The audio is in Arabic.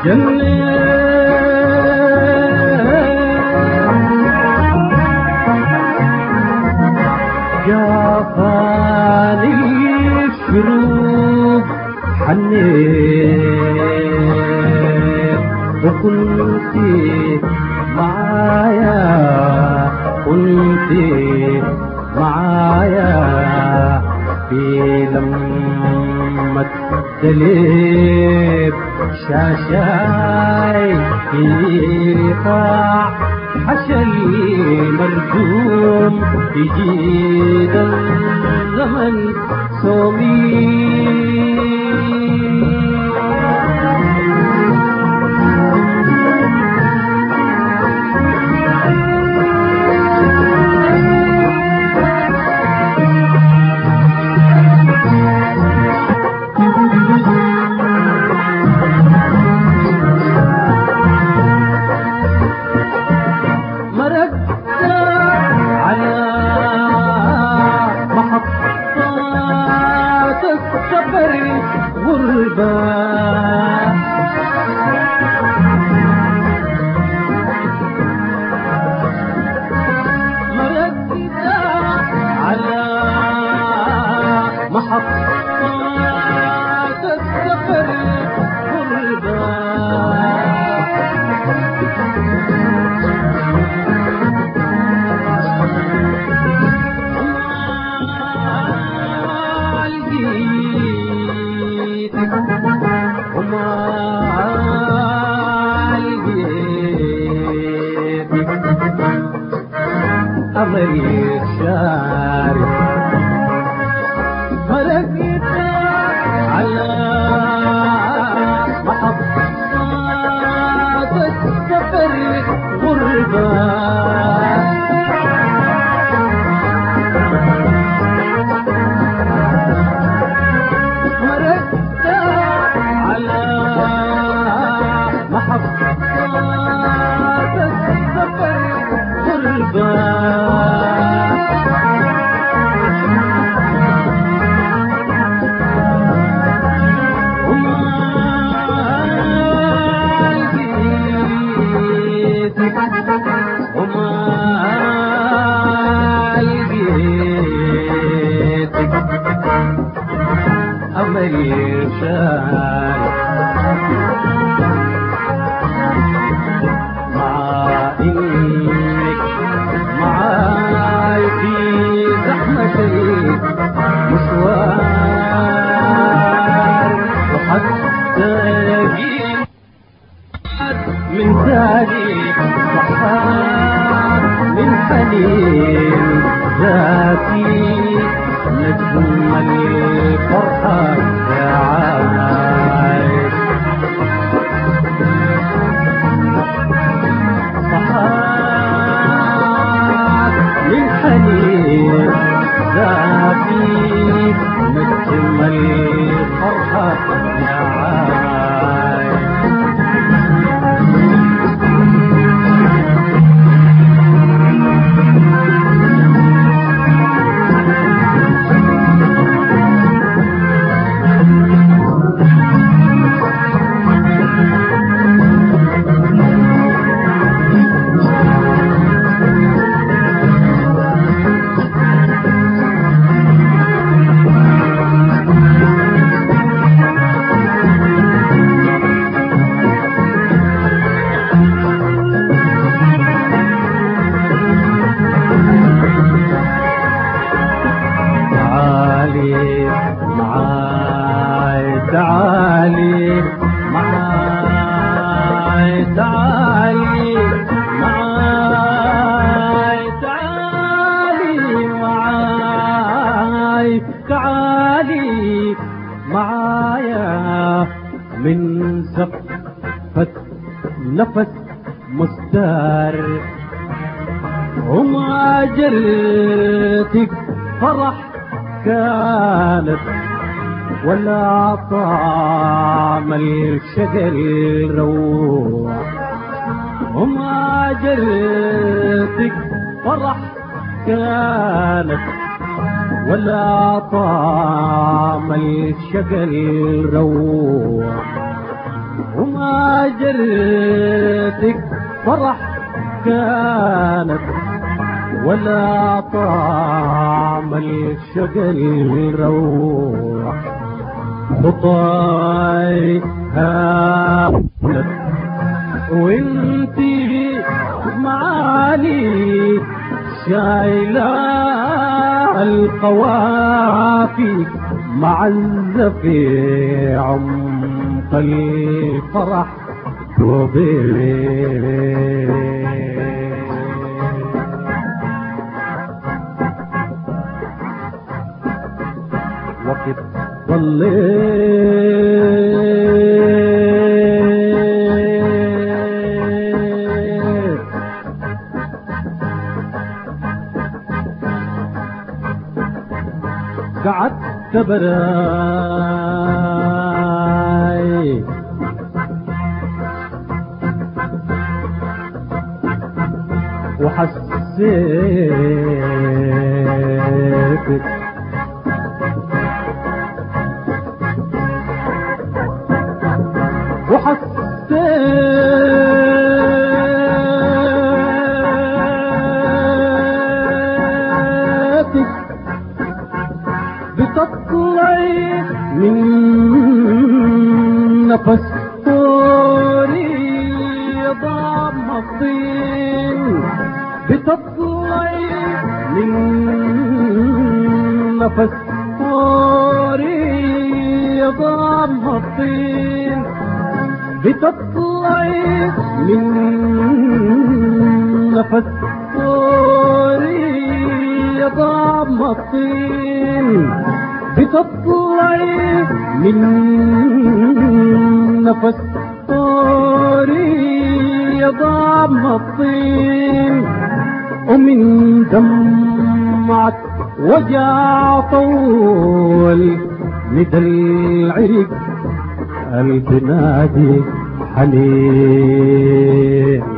جافاني الشروق حنيت وكنت معايا في لمة دليب شاشاي في رفاع حشل مرجوم في جيد الزمن صومي نفس مستار وما جلتك فرح كانت ولا طعم الشجر روح وما جلتك فرح كانت ولا طعم الشجر روح وما جرتك فرح كانت ولا طعم الشجر روح خطاي هانت وانتي معاني شايلة القوافي معزة في عمق الفرح وقت ضليت قعدت براي وحسيتك وحسيتك بتطلعي من نفس طوري ضام الطين بتطلعي من نفس طوري ضام الطين بتطلعي من نفس طوري ضام الطين بتطلعي من نفس طوري ضام الطين ومن دمعة وجع طول ندى العرق البنادي حنين